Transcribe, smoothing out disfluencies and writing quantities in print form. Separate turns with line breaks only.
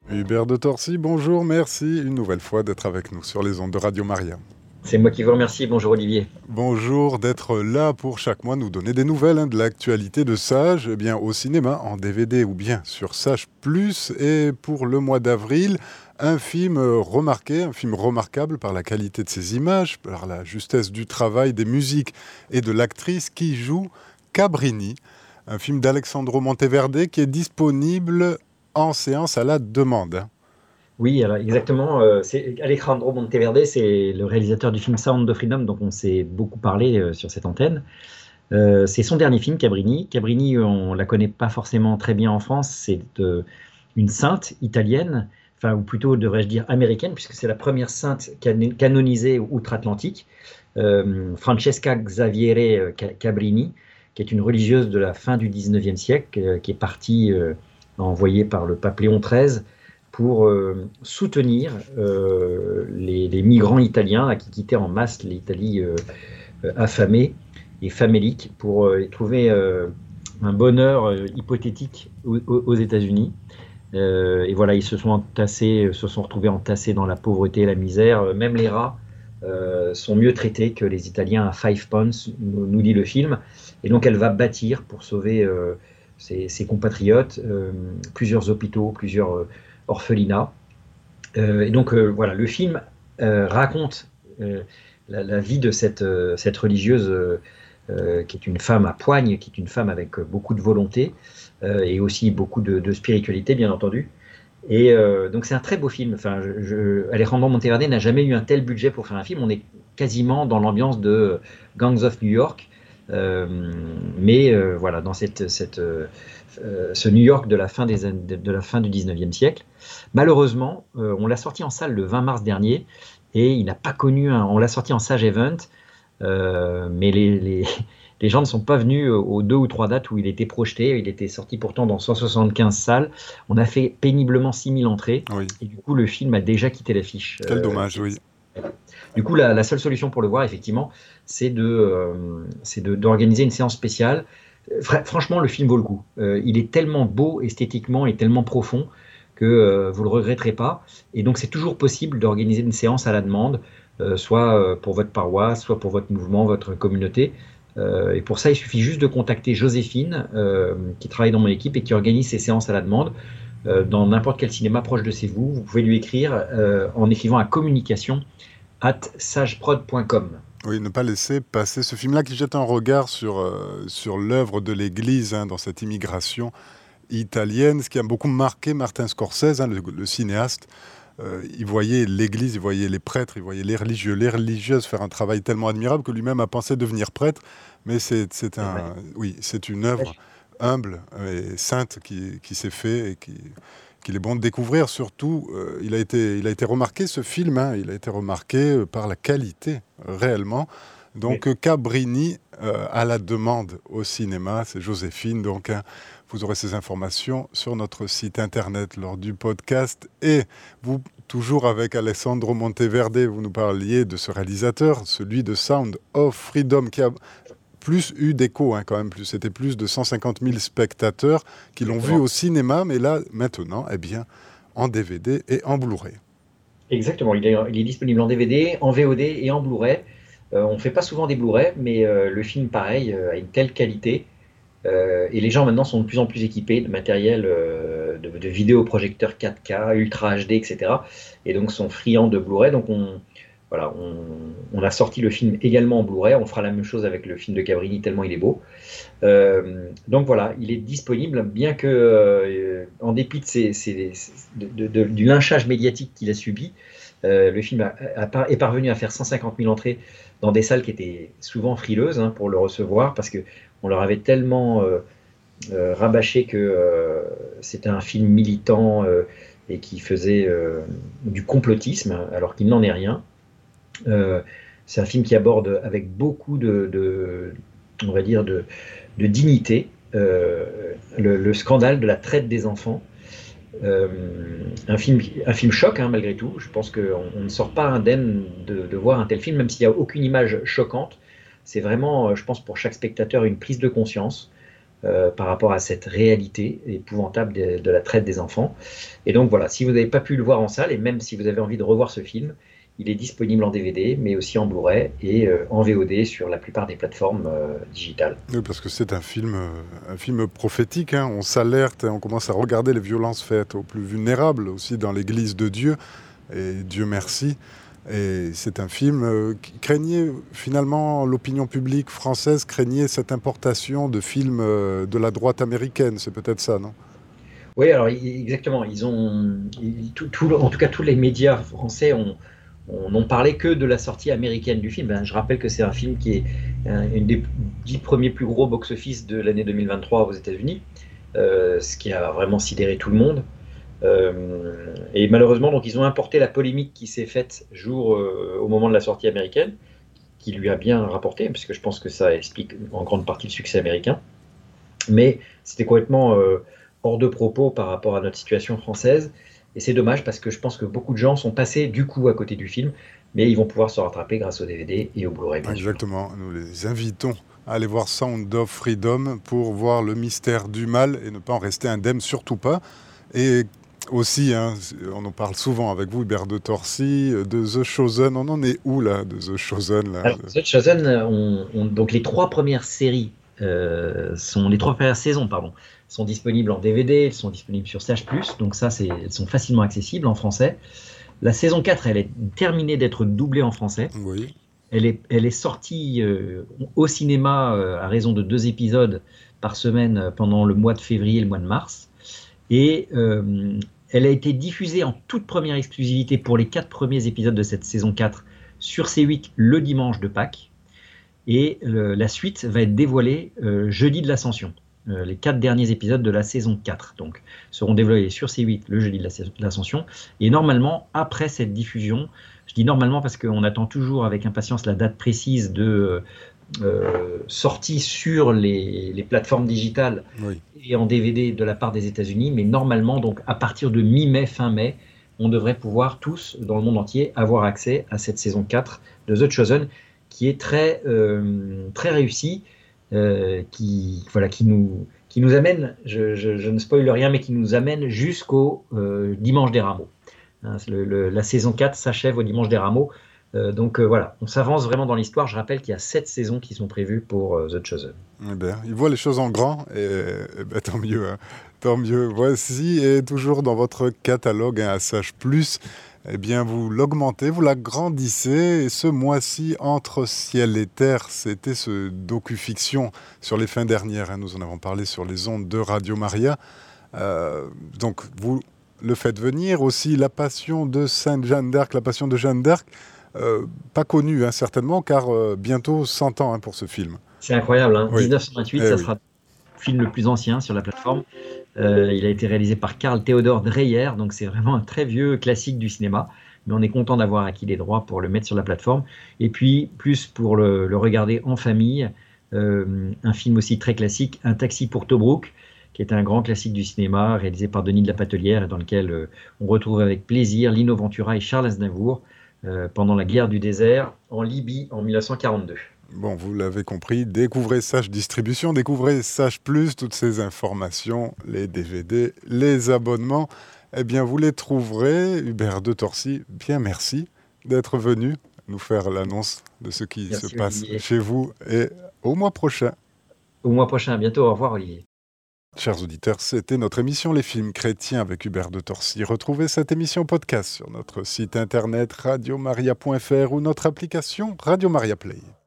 Hubert de Torcy, bonjour, merci une nouvelle fois d'être avec nous sur les ondes de Radio Maria.
C'est moi qui vous remercie. Bonjour Olivier.
Bonjour, d'être là pour chaque mois nous donner des nouvelles de l'actualité de Sage, au cinéma, en DVD ou bien sur Sage+. Et pour le mois d'avril, un film remarqué, un film remarquable par la qualité de ses images, par la justesse du travail, des musiques et de l'actrice qui joue Cabrini, un film d'Alessandro Monteverde qui est disponible en séance à la demande.
Oui, alors exactement. C'est Alejandro Monteverde, c'est le réalisateur du film Sound of Freedom, dont on s'est beaucoup parlé sur cette antenne. C'est son dernier film, Cabrini. Cabrini, on la connaît pas forcément très bien en France. C'est une sainte italienne, enfin, ou plutôt devrais-je dire américaine, puisque c'est la première sainte canonisée outre-Atlantique. Francesca Xaviere Cabrini, qui est une religieuse de la fin du 19e siècle, qui est partie envoyée par le pape Léon XIII pour soutenir les migrants italiens qui quittaient en masse l'Italie affamée et famélique pour trouver un bonheur hypothétique aux États-Unis. Et voilà, ils se sont retrouvés entassés dans la pauvreté et la misère. Même les rats sont mieux traités que les Italiens à Five Points, nous dit le film. Et donc elle va bâtir pour sauver ses compatriotes plusieurs hôpitaux, plusieurs orphelinats. Et donc voilà, le film raconte la vie de cette religieuse qui est une femme à poigne, qui est une femme avec beaucoup de volonté et aussi beaucoup de spiritualité, bien entendu. Et donc c'est un très beau film. Enfin, Alejandro Monteverde n'a jamais eu un tel budget pour faire un film. On est quasiment dans l'ambiance de Gangs of New York, mais voilà, dans ce New York de la fin du 19e siècle. Malheureusement, on l'a sorti en salle le 20 mars dernier et il n'a pas connu on l'a sorti en Sage Event, mais les gens ne sont pas venus aux 2 ou 3 dates où il était projeté. Il était sorti pourtant dans 175 salles. On a fait péniblement 6000 entrées.
Oui.
Et du coup, le film a déjà quitté l'affiche.
Quel dommage, oui.
Du coup, la seule solution pour le voir, effectivement, c'est d'organiser une séance spéciale. Franchement, le film vaut le coup. Il est tellement beau esthétiquement et tellement profond que vous ne le regretterez pas. Et donc, c'est toujours possible d'organiser une séance à la demande, soit pour votre paroisse, soit pour votre mouvement, votre communauté. Et pour ça, il suffit juste de contacter Joséphine, qui travaille dans mon équipe et qui organise ces séances à la demande dans n'importe quel cinéma proche de chez vous. Vous pouvez lui écrire en écrivant à communication@sageprod.com.
Oui, ne pas laisser passer ce film-là qui jette un regard sur l'œuvre de l'Église dans cette immigration italienne, ce qui a beaucoup marqué Martin Scorsese, le cinéaste. Il voyait l'Église, il voyait les prêtres, il voyait les religieux, les religieuses faire un travail tellement admirable que lui-même a pensé devenir prêtre. Mais c'est une œuvre humble et sainte qui s'est fait et qu'il est bon de découvrir. Surtout, il a été remarqué, ce film, il a été remarqué par la qualité, réellement. Donc, Cabrini à la demande au cinéma, c'est Joséphine. Donc, vous aurez ces informations sur notre site internet lors du podcast. Et vous, toujours avec Alessandro Monteverde, vous nous parliez de ce réalisateur, celui de Sound of Freedom, qui a plus eu d'écho, quand même. C'était plus de 150 000 spectateurs qui l'ont vu au cinéma, mais là, maintenant, en DVD et en Blu-ray.
Exactement, il est disponible en DVD, en VOD et en Blu-ray. On ne fait pas souvent des Blu-ray, mais le film, pareil, a une telle qualité. Et les gens maintenant sont de plus en plus équipés de matériel de vidéoprojecteurs 4K, Ultra HD, etc. Et donc sont friands de Blu-ray. Donc on a sorti le film également en Blu-ray. On fera la même chose avec le film de Cabrini, tellement il est beau. Donc voilà, il est disponible, bien que en dépit du lynchage médiatique qu'il a subi, le film est parvenu à faire 150 000 entrées dans des salles qui étaient souvent frileuses pour le recevoir, parce qu'on leur avait tellement rabâché que c'était un film militant et qui faisait du complotisme, alors qu'il n'en est rien. C'est un film qui aborde avec beaucoup on va dire de dignité le scandale de la traite des enfants. Un film choc, malgré tout. Je pense qu'on ne sort pas indemne de voir un tel film, même s'il n'y a aucune image choquante. C'est vraiment, je pense, pour chaque spectateur, une prise de conscience par rapport à cette réalité épouvantable de la traite des enfants. Et donc voilà, si vous n'avez pas pu le voir en salle, et même si vous avez envie de revoir ce film, il est disponible en DVD, mais aussi en Blu-ray et en VOD sur la plupart des plateformes digitales.
Oui, parce que c'est un film prophétique, hein. On s'alerte, on commence à regarder les violences faites aux plus vulnérables aussi dans l'Église de Dieu, et Dieu merci. Et c'est un film qui craignait, finalement, l'opinion publique française craignait cette importation de films de la droite américaine. C'est peut-être ça, non?
Oui, alors exactement. En tout cas, tous les médias français n'ont parlé que de la sortie américaine du film. Je rappelle que c'est un film qui est une des 10 premiers plus gros box-office de l'année 2023 aux États-Unis, ce qui a vraiment sidéré tout le monde. Et malheureusement, donc, ils ont importé la polémique qui s'est faite au moment de la sortie américaine, qui lui a bien rapporté, puisque je pense que ça explique en grande partie le succès américain. Mais c'était complètement hors de propos par rapport à notre situation française. Et c'est dommage parce que je pense que beaucoup de gens sont passés du coup à côté du film, mais ils vont pouvoir se rattraper grâce au DVD et au Blu-ray, bien sûr.
Exactement. Nous les invitons à aller voir Sound of Freedom pour voir le mystère du mal et ne pas en rester indemne, surtout pas. Et aussi, hein, on en parle souvent avec vous, Hubert de Torcy, de The Chosen. On en est où là, de The Chosen là?
Alors, The Chosen, donc les trois premières saisons, pardon, sont disponibles en DVD, elles sont disponibles sur Sage+, donc ça, elles sont facilement accessibles en français. La saison 4, elle est terminée d'être doublée en français.
Oui.
Elle est sortie au cinéma à raison de 2 épisodes par semaine pendant le mois de février et le mois de mars. Et elle a été diffusée en toute première exclusivité pour les 4 premiers épisodes de cette saison 4 sur C8 le dimanche de Pâques. Et la suite va être dévoilée jeudi de l'Ascension. Les 4 derniers épisodes de la saison 4 donc, seront dévoilés sur C8 le jeudi de l'Ascension. Et normalement, après cette diffusion, je dis normalement parce qu'on attend toujours avec impatience la date précise de sortie sur les plateformes digitales
Oui.
et en DVD de la part des États-Unis, mais normalement, donc à partir de mi-mai, fin mai, on devrait pouvoir tous, dans le monde entier, avoir accès à cette saison 4 de The Chosen, qui est très, très réussie, qui nous amène, je ne spoile rien, mais qui nous amène jusqu'au Dimanche des Rameaux. Hein, la saison 4 s'achève au Dimanche des Rameaux. Donc voilà, on s'avance vraiment dans l'histoire. Je rappelle qu'il y a 7 saisons qui sont prévues pour The Chosen.
Eh bien, il voit les choses en grand, et ben, tant mieux, hein. Tant mieux. Voici, et toujours dans votre catalogue, hein, à Sage+, eh bien, vous l'augmentez, vous l'agrandissez, et ce mois-ci, Entre ciel et terre, c'était ce docu-fiction sur les fins dernières, hein, nous en avons parlé sur les ondes de Radio Maria. Donc, vous le faites venir, aussi La Passion de Sainte Jeanne d'Arc, La Passion de Jeanne d'Arc, pas connue, hein, certainement, car bientôt 100 ans, hein, pour ce film.
C'est incroyable, hein.
Oui.
1928, ça sera le film le plus ancien sur la plateforme. Il a été réalisé par Karl Theodor Dreyer, donc c'est vraiment un très vieux classique du cinéma. Mais on est content d'avoir acquis les droits pour le mettre sur la plateforme. Et puis, plus pour le regarder en famille, un film aussi très classique, Un taxi pour Tobruk, qui est un grand classique du cinéma, réalisé par Denis de la Patelière, et dans lequel on retrouve avec plaisir Lino Ventura et Charles Aznavour pendant la guerre du désert en Libye en 1942.
Bon, vous l'avez compris, découvrez Sage Distribution, découvrez Sage+, toutes ces informations, les DVD, les abonnements, eh bien vous les trouverez. Hubert de Torcy, bien merci d'être venu nous faire l'annonce de ce qui se passe chez vous, et au mois prochain.
Au mois prochain, à bientôt, au revoir Olivier.
Chers auditeurs, c'était notre émission Les Films Chrétiens avec Hubert de Torcy. Retrouvez cette émission podcast sur notre site internet radiomaria.fr ou notre application Radio Maria Play.